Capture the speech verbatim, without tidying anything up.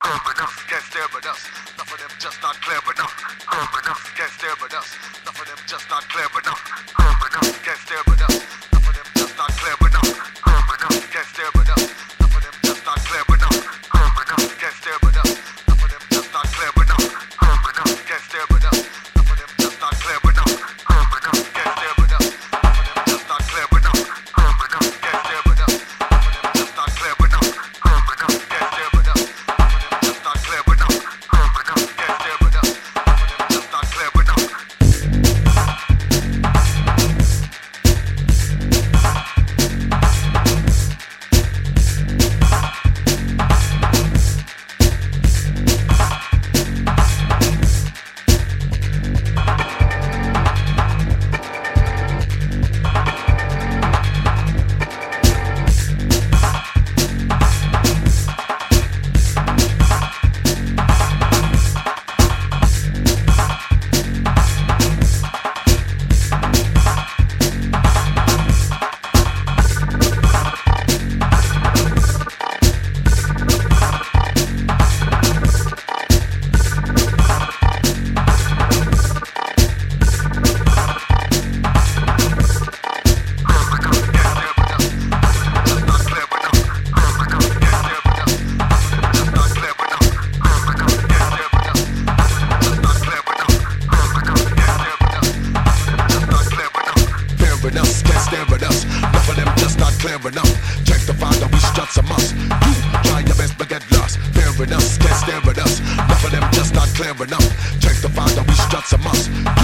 Firm enough, can't stare at us. Enough of them just not clear enough. Firm enough, can't stare at us. Enough of them just not clear enough. Firm enough, can't stare at us. Enough of them just not clear enough. Firm enough, can't stare at us. Enough of them just not clear enough. Firm enough, can't stare at us. Enough of them just not clear enough. Firm enough, can't stare at us. Enough of them just not clear enough. Firm enough, can't stare at us. Enough of them just not clear enough. Firm enough, can't stare at us. Enough of them just not clear enough. Firm enough, can't stare at us. Enough of them just not clear enough. Firm enough, can't stare at us. Enough of them just not clear enough. Enough. Check the father, we struts a must. You try your best but get lost. Fair enough, can't stare at us. Enough of them just not clear enough. Check the father, we struts a must.